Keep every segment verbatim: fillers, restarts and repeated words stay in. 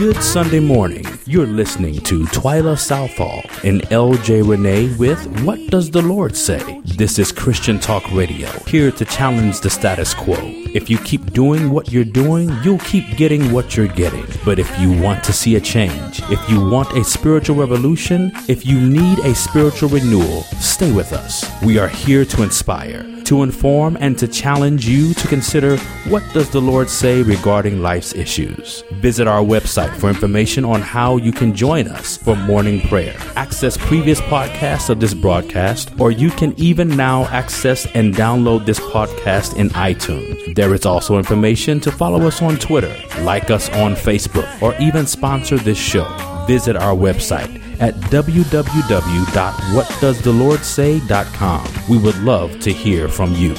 Good Sunday morning. You're listening to Twyla Southall and L J Renee with What Does the Lord Say? This is Christian Talk Radio, here to challenge the status quo. If you keep doing what you're doing, you'll keep getting what you're getting. But if you want to see a change, if you want a spiritual revolution, if you need a spiritual renewal, stay with us. We are here to inspire, to inform, and to challenge you to consider what does the Lord say regarding life's issues. Visit our website for information on how you can join us for morning prayer, access previous podcasts of this broadcast, or you can even now access and download this podcast in iTunes. There is also information to follow us on Twitter, like us on Facebook, or even sponsor this show. Visit our website at w w w dot what does the lord say dot com. We would love to hear from you.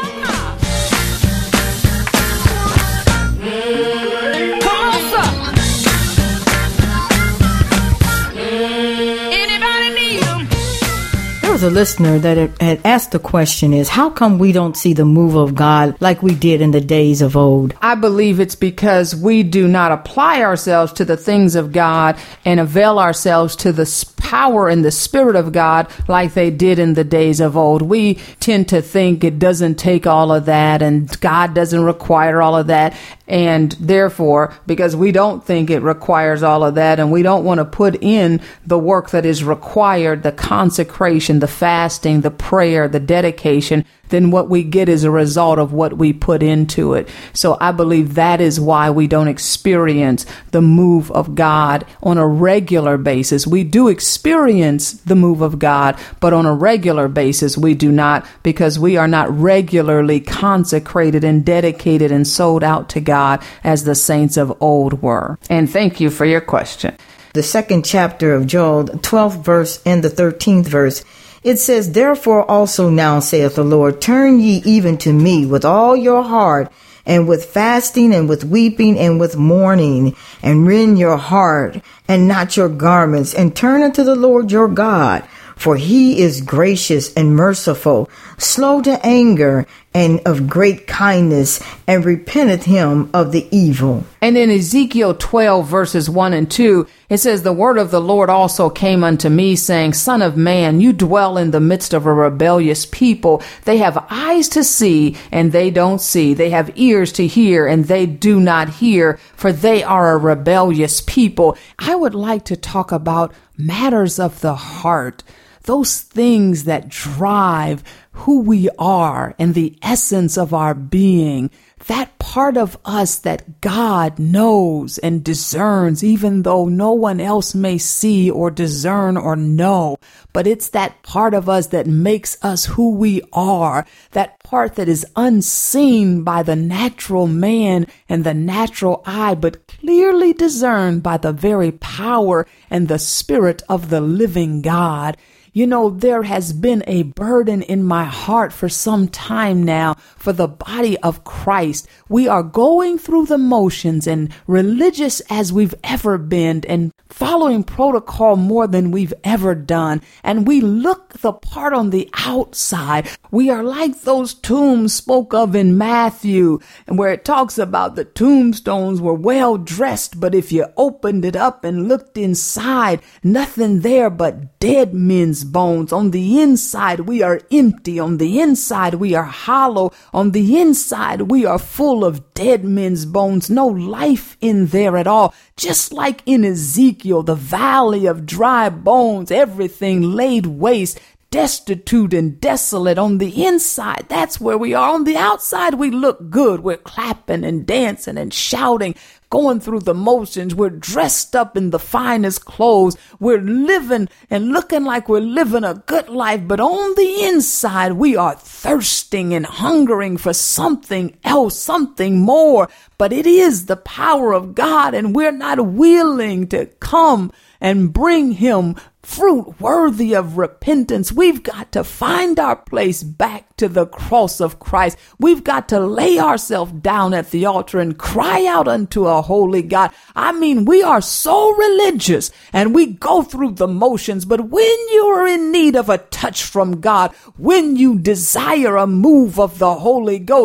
Was a listener that had asked the question is, how come we don't see the move of God like we did in the days of old? I believe it's because we do not apply ourselves to the things of God and avail ourselves to the power and the Spirit of God like they did in the days of old. We tend to think it doesn't take all of that and God doesn't require all of that. And therefore, because we don't think it requires all of that and we don't want to put in the work that is required, the consecration, the fasting, the prayer, the dedication, then what we get is a result of what we put into it. So I believe that is why we don't experience the move of God on a regular basis. We do experience the move of God, but on a regular basis, we do not, because we are not regularly consecrated and dedicated and sold out to God as the saints of old were. And thank you for your question. The second chapter of Joel, the twelfth verse and the thirteenth verse, it says, "Therefore also now saith the Lord, turn ye even to me with all your heart, and with fasting, and with weeping, and with mourning, and rend your heart, and not your garments, and turn unto the Lord your God. For he is gracious and merciful, slow to anger, and of great kindness, and repenteth him of the evil." And in Ezekiel twelve, verses one and two, it says, "The word of the Lord also came unto me, saying, Son of man, you dwell in the midst of a rebellious people. They have eyes to see, and they don't see. They have ears to hear, and they do not hear, for they are a rebellious people." I would like to talk about matters of the heart, those things that drive who we are and the essence of our being, that part of us that God knows and discerns, even though no one else may see or discern or know. But it's that part of us that makes us who we are, that part that is unseen by the natural man and the natural eye, but clearly discerned by the very power and the Spirit of the living God. You know, there has been a burden in my heart for some time now for the body of Christ. We are going through the motions and religious as we've ever been and following protocol more than we've ever done. And we look the part on the outside. We are like those tombs spoke of in Matthew, and where it talks about the tombstones were well dressed, but if you opened it up and looked inside, nothing there but dead men's bones. On the inside, we are empty. On the inside, we are hollow. On the inside, we are full of dead men's bones. No life in there at all. Just like in Ezekiel, the valley of dry bones, everything laid waste, destitute and desolate. On the inside, that's where we are. On the outside, we look good. We're clapping and dancing and shouting, going through the motions. We're dressed up in the finest clothes. We're living and looking like we're living a good life. But on the inside, we are thirsting and hungering for something else, something more. But it is the power of God, and we're not willing to come and bring him fruit worthy of repentance. We've got to find our place back to the cross of Christ. We've got to lay ourselves down at the altar and cry out unto a holy God. I mean, we are so religious and we go through the motions, but when you are in need of a touch from God, when you desire a move of the Holy Ghost,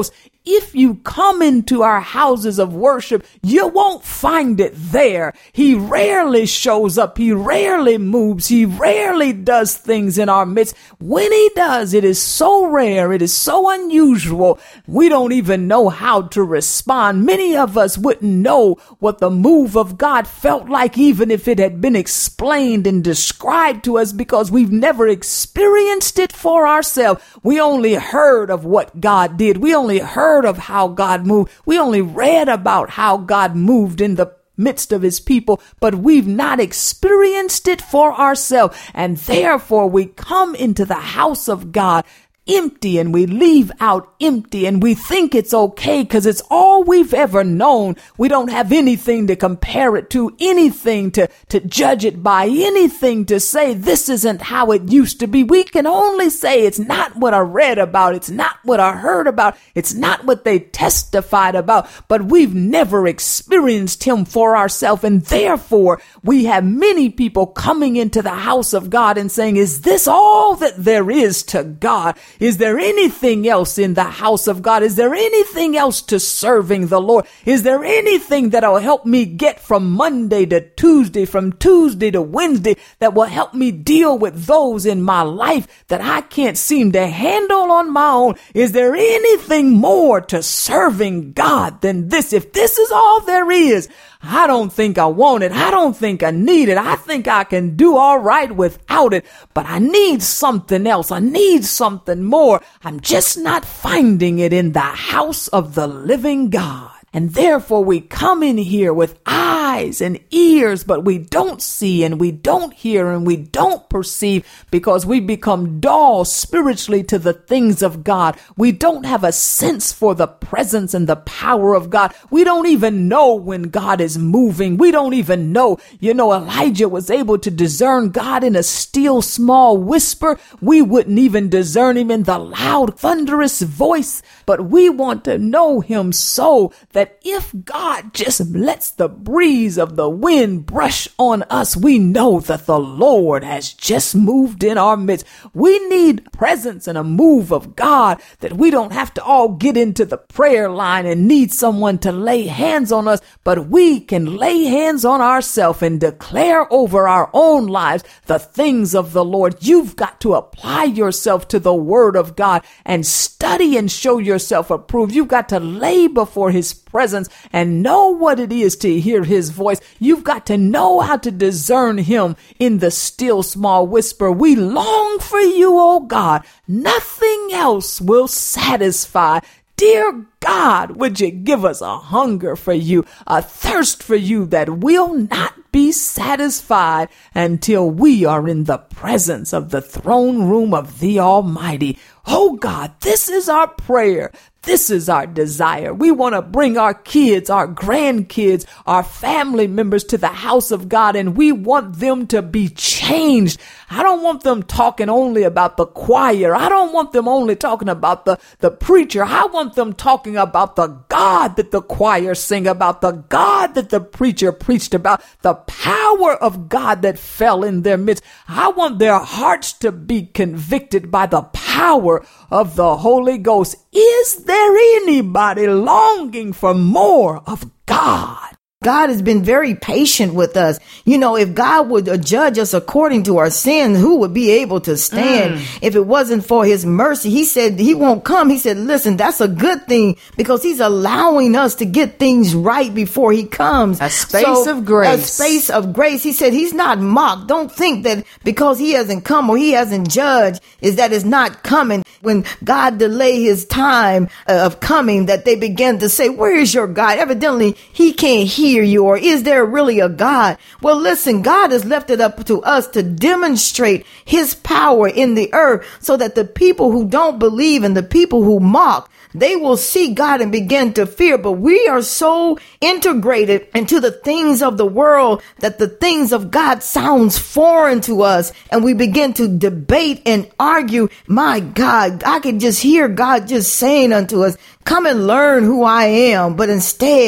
if you come into our houses of worship, you won't find it there. He rarely shows up. He rarely moves. He rarely does things in our midst. When he does, it is so rare. It is so unusual. We don't even know how to respond. Many of us wouldn't know what the move of God felt like, even if it had been explained and described to us, because we've never experienced it for ourselves. We only heard of what God did. We only heard of how God moved. We only read about how God moved in the midst of his people, but we've not experienced it for ourselves. And therefore we come into the house of God empty, and we leave out empty, and we think it's okay because it's all we've ever known. We don't have anything to compare it to, anything to, to judge it by, anything to say this isn't how it used to be. We can only say it's not what I read about. It's not what I heard about. It's not what they testified about, but we've never experienced him for ourselves. And therefore we have many people coming into the house of God and saying, is this all that there is to God? Is there anything else in the house of God? Is there anything else to serving the Lord? Is there anything that'll help me get from Monday to Tuesday, from Tuesday to Wednesday, that will help me deal with those in my life that I can't seem to handle on my own? Is there anything more to serving God than this? If this is all there is, I don't think I want it. I don't think I need it. I think I can do all right without it, but I need something else. I need something more. I'm just not finding it in the house of the living God. And therefore we come in here with eyes and ears, but we don't see and we don't hear and we don't perceive, because we become dull spiritually to the things of God. We don't have a sense for the presence and the power of God. We don't even know when God is moving. We don't even know. You know, Elijah was able to discern God in a still small whisper. We wouldn't even discern him in the loud, thunderous voice, but we want to know him so that that if God just lets the breeze of the wind brush on us, we know that the Lord has just moved in our midst. We need presence and a move of God, that we don't have to all get into the prayer line and need someone to lay hands on us, but we can lay hands on ourselves and declare over our own lives the things of the Lord. You've got to apply yourself to the word of God and study and show yourself approved. You've got to lay before his presence and know what it is to hear his voice. You've got to know how to discern him in the still small whisper. We long for you, oh God. Nothing else will satisfy. Dear God, would you give us a hunger for you, a thirst for you that will not be satisfied until we are in the presence of the throne room of the Almighty. Oh God, this is our prayer. This is our desire. We want to bring our kids, our grandkids, our family members to the house of God, and we want them to be changed. I don't want them talking only about the choir. I don't want them only talking about the, the preacher. I want them talking about the God that the choir sing about, the God that the preacher preached about, the power of God that fell in their midst. I want their hearts to be convicted by the power of the Holy Ghost. Is there anybody longing for more of God? God has been very patient with us. You know, if God would judge us according to our sin, who would be able to stand? Mm. If it wasn't for his mercy, he said he won't come. He said, listen, that's a good thing, because he's allowing us to get things right before he comes. A space so, of grace. A space of grace. He said he's not mocked. Don't think that because he hasn't come or he hasn't judged is that it's not coming. When God delayed his time of coming, that they began to say, where is your God? Evidently, he can't hear you, or is there really a God? Well, listen, God has left it up to us to demonstrate his power in the earth, so that the people who don't believe and the people who mock, they will see God and begin to fear. But we are so integrated into the things of the world that the things of God sounds foreign to us, and we begin to debate and argue. My God, I can just hear God just saying unto us, come and learn who I am. But instead,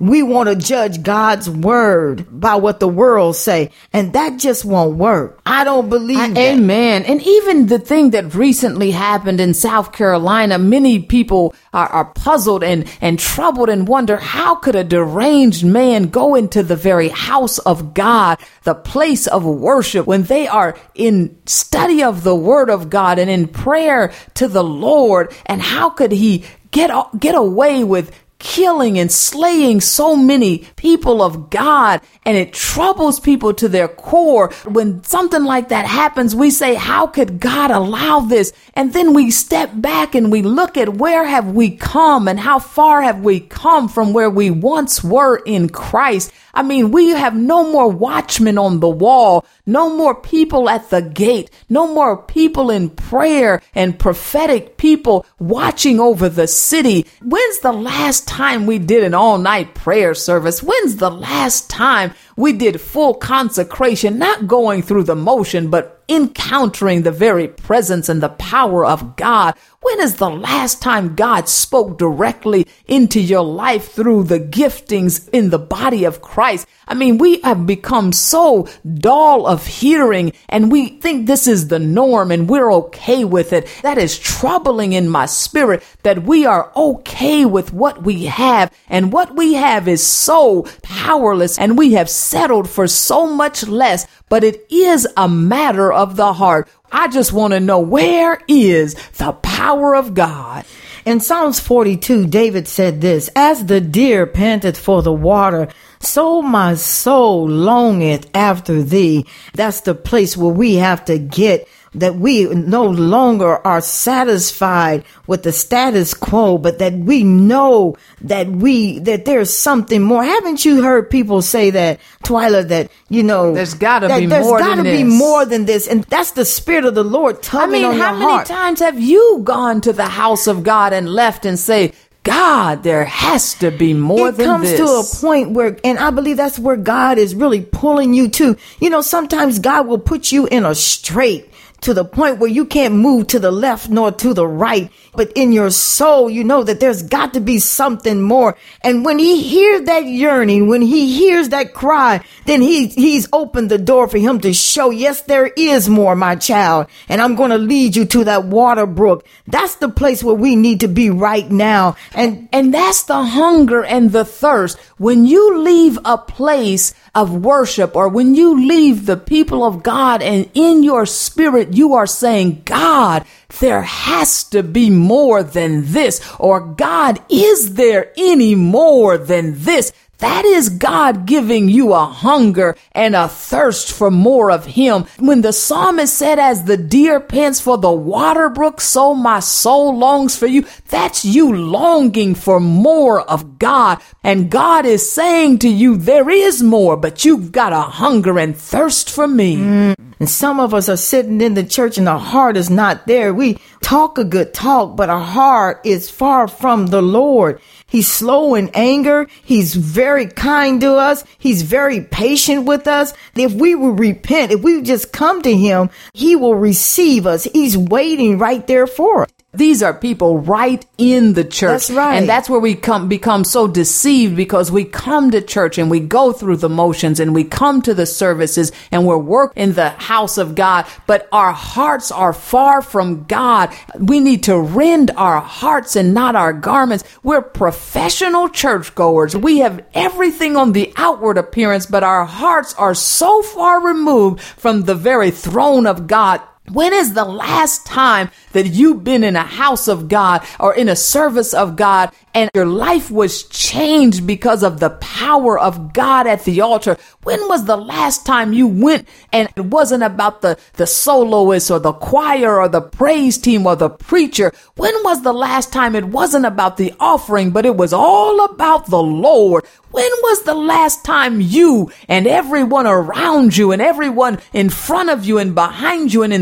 we want to judge God's word by what the world say. And that just won't work. I don't believe I, that. Amen. And even the thing that recently happened in South Carolina, many people are, are puzzled and, and troubled and wonder, how could a deranged man go into the very house of God, the place of worship, when they are in study of the word of God and in prayer to the Lord? And how could he get, get away with killing and slaying so many people of God? And it troubles people to their core. When something like that happens, we say, how could God allow this? And then we step back and we look at where have we come and how far have we come from where we once were in Christ. I mean, we have no more watchmen on the wall, no more people at the gate, no more people in prayer and prophetic people watching over the city. When's the last time we did an all-night prayer service? When's the last time we did full consecration, not going through the motion, but encountering the very presence and the power of God? When is the last time God spoke directly into your life through the giftings in the body of Christ? I mean, we have become so dull of hearing, and we think this is the norm and we're okay with it. That is troubling in my spirit, that we are okay with what we have, and what we have is so powerless, and we have settled for so much less. But it is a matter of the heart. I just want to know, where is the power of God? In Psalms forty-two, David said this, as the deer panteth for the water, so my soul longeth after thee. That's the place where we have to get, that we no longer are satisfied with the status quo, but that we know that we, that there's something more. Haven't you heard people say that, Twyla, that, you know, there's gotta that be there's more gotta than be this. more than this. And that's the Spirit of the Lord tugging I mean, on your how many heart. times have you gone to the house of God and left and say, God, there has to be more it than this? It comes to a point where, and I believe that's where God is really pulling you to. You know, sometimes God will put you in a straight to the point where you can't move to the left nor to the right. But in your soul, you know that there's got to be something more. And when he hears that yearning, when he hears that cry, then he he's opened the door for him to show, yes, there is more, my child. And I'm going to lead you to that water brook. That's the place where we need to be right now. And, and that's the hunger and the thirst. When you leave a place of worship, or when you leave the people of God, and in your spirit, you are saying, God, there has to be more than this, or God, is there any more than this? That is God giving you a hunger and a thirst for more of him. When the psalmist said, as the deer pants for the water brook, so my soul longs for you. That's you longing for more of God. And God is saying to you, there is more, but you've got a hunger and thirst for me. Mm. And some of us are sitting in the church and our heart is not there. We talk a good talk, but our heart is far from the Lord. He's slow in anger. He's very kind to us. He's very patient with us. If we will repent, if we just come to him, he will receive us. He's waiting right there for us. These are people right in the church. That's right. And that's where we come, become so deceived, because we come to church and we go through the motions and we come to the services and we're working in the house of God, but our hearts are far from God. We need to rend our hearts and not our garments. We're professional churchgoers. We have everything on the outward appearance, but our hearts are so far removed from the very throne of God. When is the last time that you've been in a house of God or in a service of God and your life was changed because of the power of God at the altar? When was the last time you went and it wasn't about the, the soloist or the choir or the praise team or the preacher? When was the last time it wasn't about the offering, but it was all about the Lord? When was the last time you and everyone around you and everyone in front of you and behind you and in the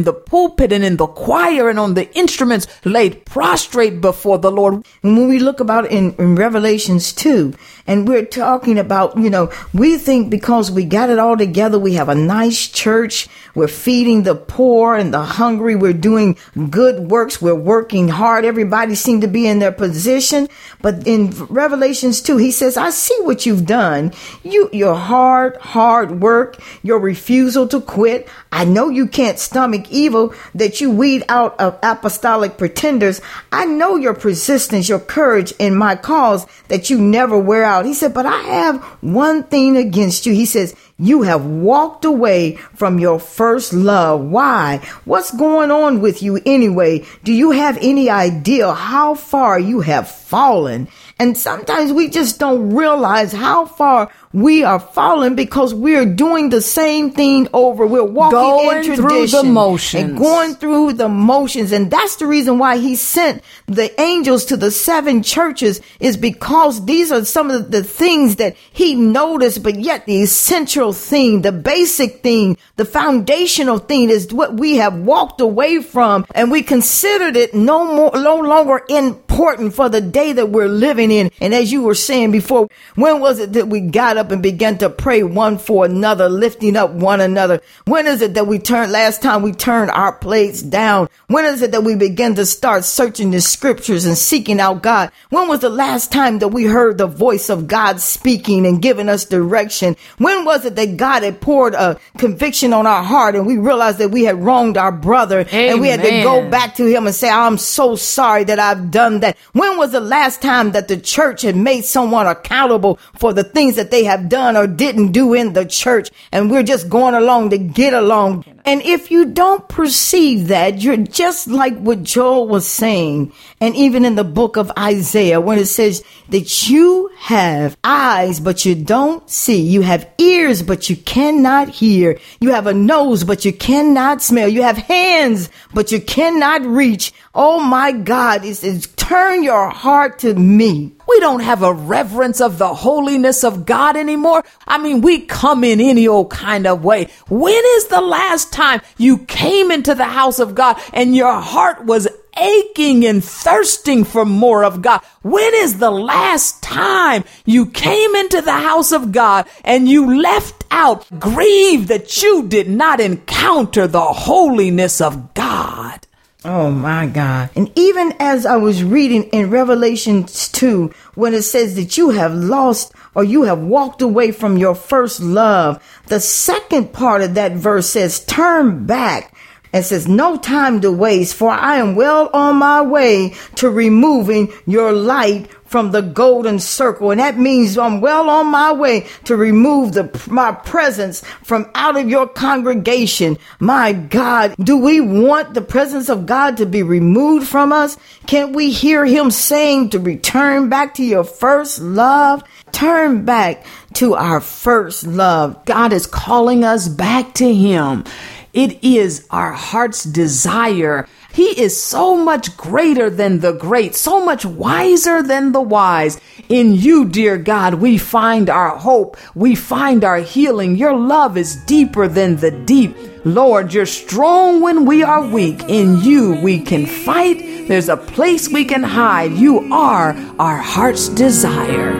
the pulpit and in the choir and on the instruments laid prostrate before the Lord. And when we look about in, in Revelations two, and we're talking about, you know, we think because we got it all together, we have a nice church, we're feeding the poor and the hungry, we're doing good works, we're working hard, everybody seems to be in their position. But in Revelations two, he says, I see what you've done. You, your hard, hard work, your refusal to quit. I know you can't stomach evil, that you weed out of apostolic pretenders. I know your persistence, your courage in my cause, that you never wear out. He said, but I have one thing against you. He says, you have walked away from your first love. Why? What's going on with you anyway? Do you have any idea how far you have fallen? And sometimes we just don't realize how far we are falling because we're doing the same thing over. We're walking going in tradition through the motions. and going through the motions. And that's the reason why he sent the angels to the seven churches, is because these are some of the things that he noticed, but yet the essential thing, the basic thing, the foundational thing is what we have walked away from, and we considered it no more, no longer important for the day that we're living in. And as you were saying before, when was it that we got up and began to pray one for another, lifting up one another? When is it that we turned, last time we turned our plates down? When is it that we began to start searching the scriptures and seeking out God? When was the last time that we heard the voice of God speaking and giving us direction? When was it that God had poured a conviction on our heart and we realized that we had wronged our brother? Amen. And we had to go back to him and say, I'm so sorry that I've done that? When was the last time that the church had made someone accountable for the things that they have done or didn't do in the church, and we're just going along to get along? And if you don't perceive that, you're just like what Joel was saying. And even in the book of Isaiah, when it says that you have eyes, but you don't see. You have ears, but you cannot hear. You have a nose, but you cannot smell. You have hands, but you cannot reach. Oh my God, it says, turn your heart to me. We don't have a reverence of the holiness of God anymore. I mean, we come in any old kind of way. When is the last time you came into the house of God and your heart was aching and thirsting for more of God? When is the last time you came into the house of God and you left out grieved that you did not encounter the holiness of God? Oh my God. And even as I was reading in Revelation two, when it says that you have lost or you have walked away from your first love, the second part of that verse says, turn back. And says, no time to waste, for I am well on my way to removing your light from the golden circle. And that means I'm well on my way to remove the my presence from out of your congregation. My God, do we want the presence of God to be removed from us? Can't we hear him saying to return back to your first love? Turn back to our first love. God is calling us back to him. It is our heart's desire. He is so much greater than the great, so much wiser than the wise. In you, dear God, we find our hope. We find our healing. Your love is deeper than the deep. Lord, you're strong when we are weak. In you, we can fight. There's a place we can hide. You are our heart's desire.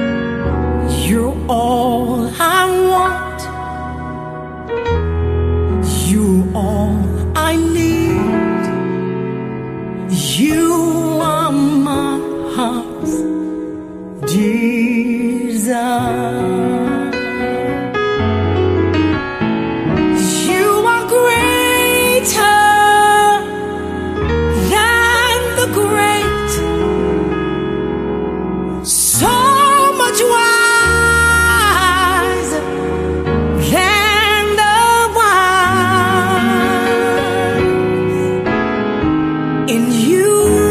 You're all I want. You all I need. You are my heart's desire. You are greater than the great, so much wiser. In you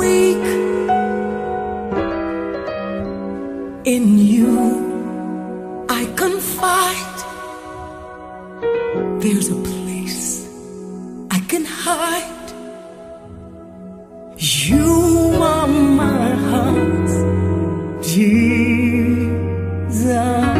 weak. In you I confide. There's a place I can hide. You are my heart's desire.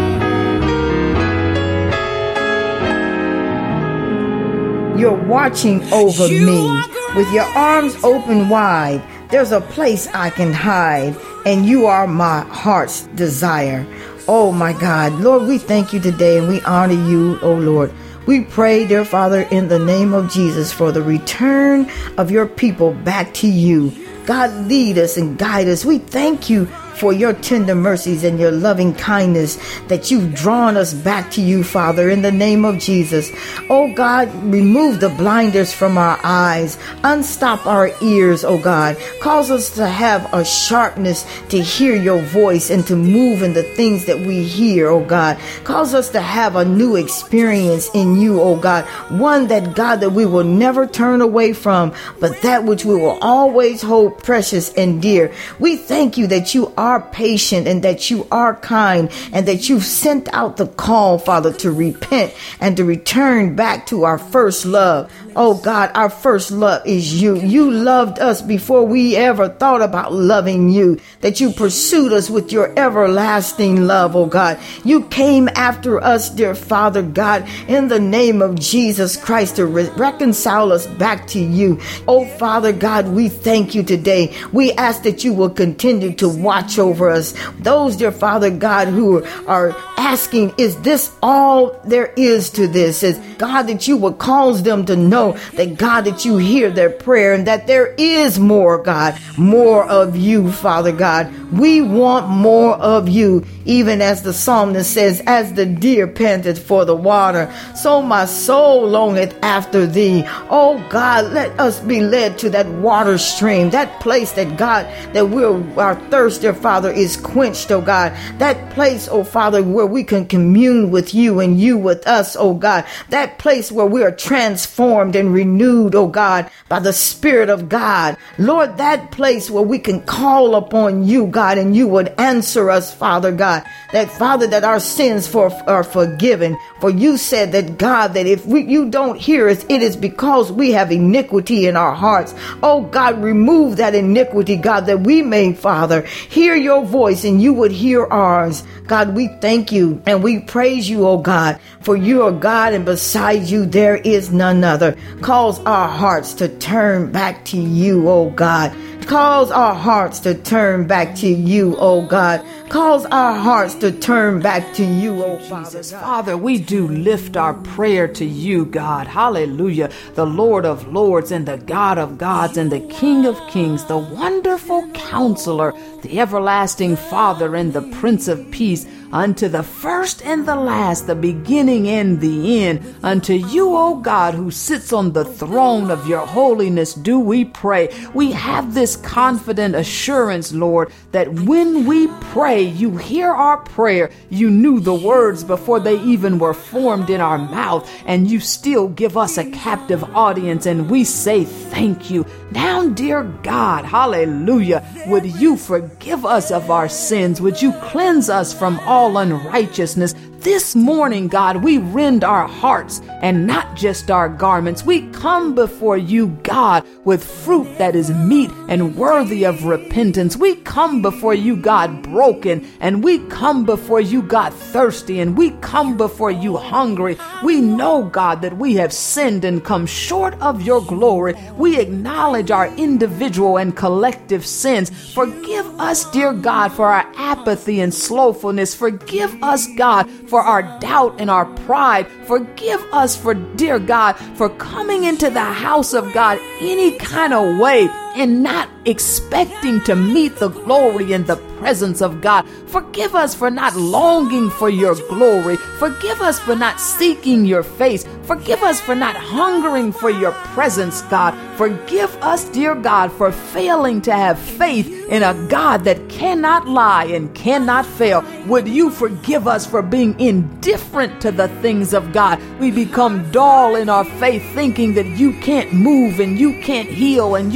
You're watching over You me are great. with your arms open wide. There's a place I can hide, and you are my heart's desire. Oh my God, Lord, we thank you today and we honor you, oh Lord. We pray, dear Father, in the name of Jesus for the return of your people back to you. God, lead us and guide us. We thank you for your tender mercies and your loving kindness that you've drawn us back to you, Father, in the name of Jesus. Oh God, remove the blinders from our eyes, unstop our ears, oh God. Cause us to have a sharpness to hear your voice and to move in the things that we hear, oh God. Cause us to have a new experience in you, oh God. One that, God, that we will never turn away from, but that which we will always hold precious and dear. We thank you that you are patient and that you are kind and that you've sent out the call, Father, to repent and to return back to our first love. Oh God, our first love is you. You loved us before we ever thought about loving you, that you pursued us with your everlasting love, oh God. You came after us, dear Father God, in the name of Jesus Christ to re- reconcile us back to you. Oh Father God, we thank you today. We ask that you will continue to watch over us. Those, dear Father God, who are asking, is this all there is to this? Is God, that you would cause them to know that, God, that you hear their prayer and that there is more, God, more of you, Father God. We want more of you, even as the psalmist says, as the deer panteth for the water, so my soul longeth after thee. Oh God, let us be led to that water stream, that place that, God, that we're, our thirst, dear Father, is quenched, oh God. That place, oh Father, where we can commune with you and you with us, oh God. That place where we are transformed and renewed, oh God, by the Spirit of God. Lord, that place where we can call upon you, God, and you would answer us, Father God. That, Father, that our sins for, are forgiven. For you said that, God, that if we, you don't hear us, it is because we have iniquity in our hearts. Oh God, remove that iniquity, God, that we may, Father, hear your voice and you would hear ours. God, we thank you and we praise you, oh God, for you are God and beside you there is none other. Cause our hearts to turn back to you, oh God. Cause our hearts to turn back to you, oh God. Cause our hearts to turn back to you, oh Father. Jesus, Father, we do lift our prayer to you, God. Hallelujah. The Lord of Lords and the God of Gods and the King of Kings, the wonderful Counselor, the everlasting Father and the Prince of Peace, unto the first and the last, the beginning and the end. Unto you, O God, who sits on the throne of your holiness, do we pray. We have this confident assurance, Lord, that when we pray, you hear our prayer. You knew the words before they even were formed in our mouth, and you still give us a captive audience, and we say thank you. Now, dear God, hallelujah, would you forgive us of our sins? Would you cleanse us from all unrighteousness? This morning, God, we rend our hearts and not just our garments. We come before you, God, with fruit that is meet and worthy of repentance. We come before you, God, broken, and we come before you, God, thirsty, and we come before you hungry. We know, God, that we have sinned and come short of your glory. We acknowledge our individual and collective sins. Forgive us, dear God, for our apathy and slothfulness. Forgive us, God, for our doubt and our pride. Forgive us for, dear God, for coming into the house of God any kind of way and not expecting to meet the glory and the presence of God. Forgive us for not longing for your glory. Forgive us for not seeking your face. Forgive us for not hungering for your presence, God. Forgive us, dear God, for failing to have faith in a God that cannot lie and cannot fail. Would you forgive us for being indifferent to the things of God? We become dull in our faith, thinking that you can't move and you can't heal and you can't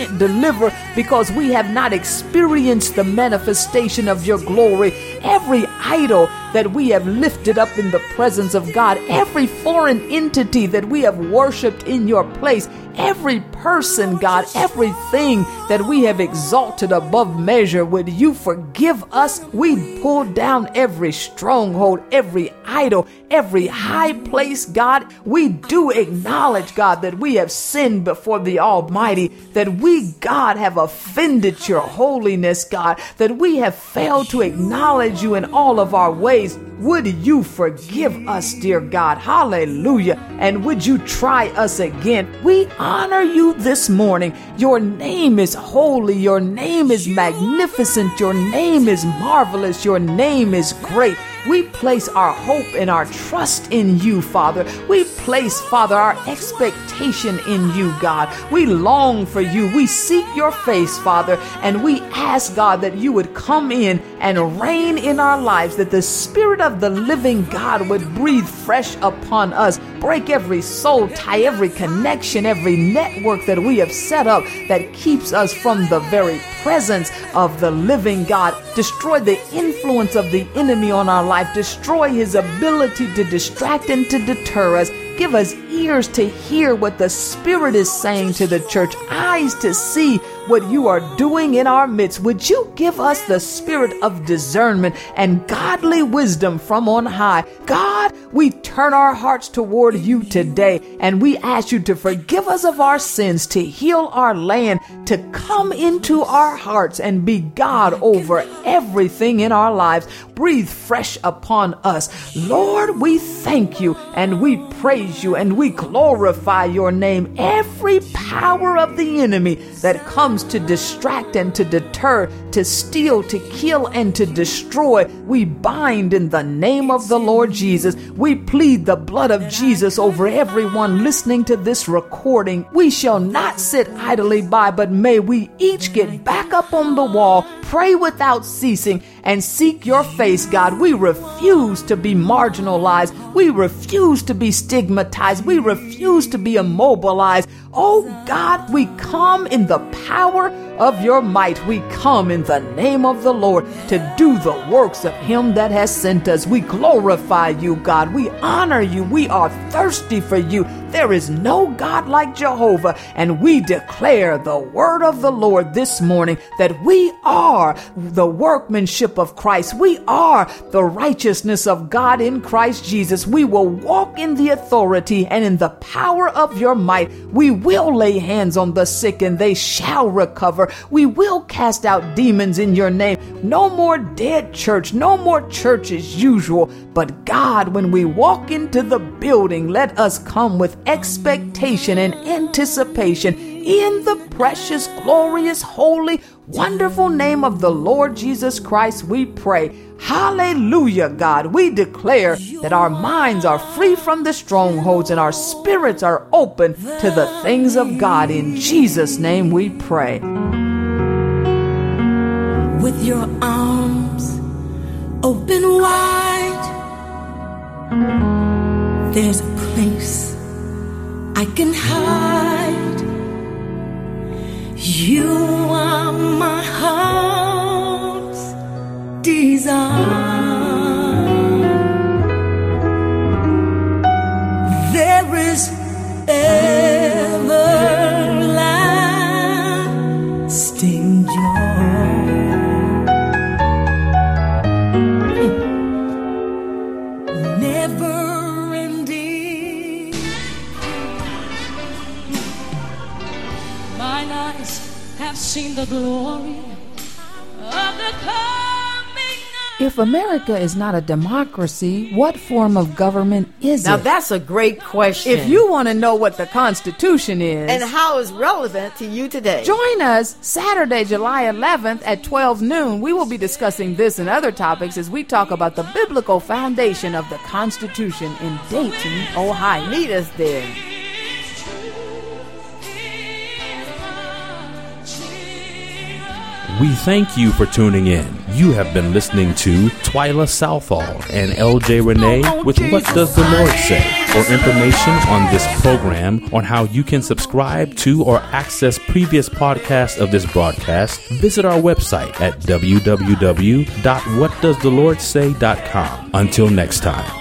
can't deliver because we have not experienced the manifestation of your glory. Every idol that we have lifted up in the presence of God, every foreign entity that we have worshiped in your place, every person, God, everything that we have exalted above measure, would you forgive us? We pull down every stronghold, every idol, every high place, God. We do acknowledge, God, that we have sinned before the Almighty, that we, God, have offended your holiness, God, that we have failed to acknowledge you in all of our ways. Would you forgive us, dear God? Hallelujah. And would you try us again? We honor you this morning. Your name is holy. Your name is magnificent. Your name is marvelous. Your name is great. We place our hope and our trust in you, Father. We place, Father, our expectation in you, God. We long for you. We seek your face, Father, and we ask, God, that you would come in and reign in our lives, that the Spirit of the living God would breathe fresh upon us, break every soul tie, every connection, every network that we have set up that keeps us from the very presence of the living God. Destroy the influence of the enemy on our life. Destroy his ability to distract and to deter us. Give us ears to hear what the Spirit is saying to the church, eyes to see what you are doing in our midst. Would you give us the spirit of discernment and godly wisdom from on high? God, we turn our hearts toward you today, and we ask you to forgive us of our sins, to heal our land, to come into our hearts and be God over everything in our lives. Breathe fresh upon us. Lord, we thank you and we praise you and we glorify your name. Every power of the enemy that comes to distract and to deter, to steal, to kill, and to destroy, we bind in the name of the Lord Jesus. We plead the blood of Jesus over everyone listening to this recording. We shall not sit idly by, but may we each get back up on the wall, pray without ceasing, and seek your face, God. We refuse to be marginalized. We refuse to be stigmatized. We refuse to be immobilized. Oh God, we come in the power of your might. We come in the name of the Lord to do the works of him that has sent us. We glorify you, God. We honor you. We are thirsty for you. There is no God like Jehovah. And we declare the word of the Lord this morning that we are the workmanship of Christ. We are the righteousness of God in Christ Jesus. We will walk in the authority and in the power of your might. We will lay hands on the sick and they shall recover. We will cast out demons in your name. No more dead church, no more church as usual. But God, when we walk into the building, let us come with expectation and anticipation in the precious, glorious, holy, wonderful name of the Lord Jesus Christ, we pray. Hallelujah, God. We declare that our minds are free from the strongholds and our spirits are open to the things of God. In Jesus' name we pray. With your arms open wide, there's a place I can hide. You are my heart's desire. There is everlasting joy. Never ending. Mine eyes have seen the glory of the coming. If America is not a democracy, what form of government is Now it? that's a great question. If you want to know what the Constitution is, and how it's relevant to you today. join us Saturday, July eleventh at twelve noon. We will be discussing this and other topics as we talk about the biblical foundation of the Constitution in Dayton, Ohio. Meet us there. We thank you for tuning in. You have been listening to Twyla Southall and L J Renee with What Does the Lord Say? For information on this program, on how you can subscribe to or access previous podcasts of this broadcast, visit our website at w w w dot what does the lord say dot com. Until next time.